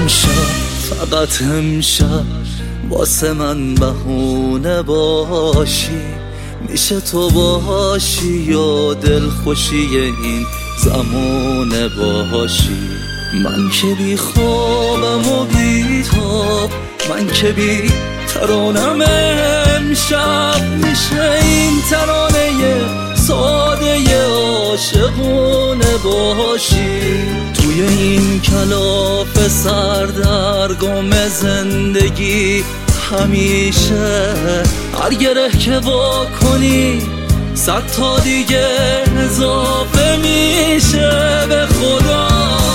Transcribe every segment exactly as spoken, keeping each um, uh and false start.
امشب، فقط امشب واسه من بهونه باشی. میشه تو باشی یا دلخوشی این زمونه باشی. من که بی خوابم و بی تاب، من که بی ترانم امشب. میشه این ترانه ساده عاشقونه باشی. توی این کلاف سردرگم زندگی همیشه هر گره که وا کنی صد تا دیگه اضافه میشه. به خدا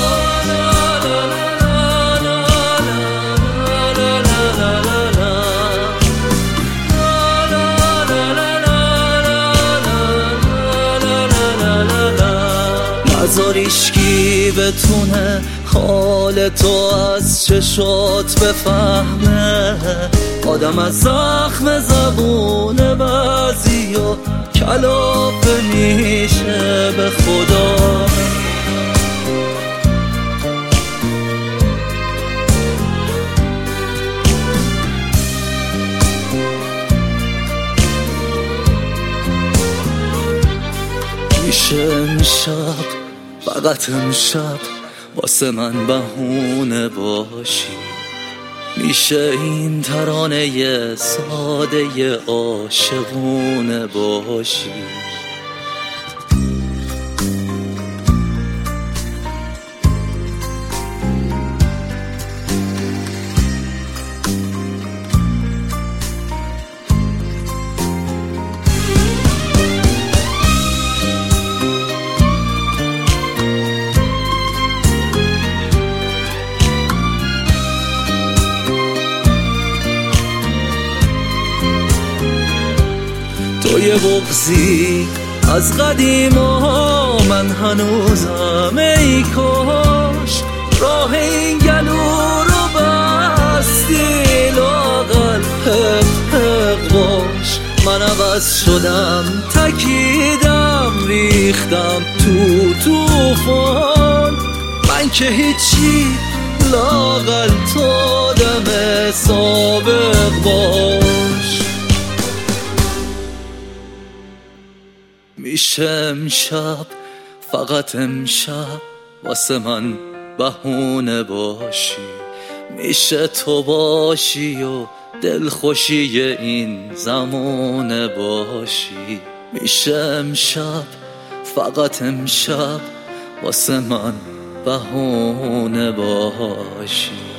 نذار ایشکی بتونه حال تو از چشات بفهمه. آدم از زخم زبون بعضیا کلافه میشه. به خدا میشه امشب، فقط امشب واسه من بهونه باشی. میشه این ترانه ساده عاشقونه باشی. تو یه بغضی از قدیما، من هنوزم ای کاش راه این گلو رو بستی. لااقل حق حق باش. من عوض شدم، تکیدم، ریختم تو توفان. من که هیچی، لااقل تو دم سابق باش. میشه امشب، فقط امشب واسه من بهونه باشی. میشه تو باشی و دلخوشی این زمونه باشی. میشه امشب، فقط امشب واسه من بهونه باشی.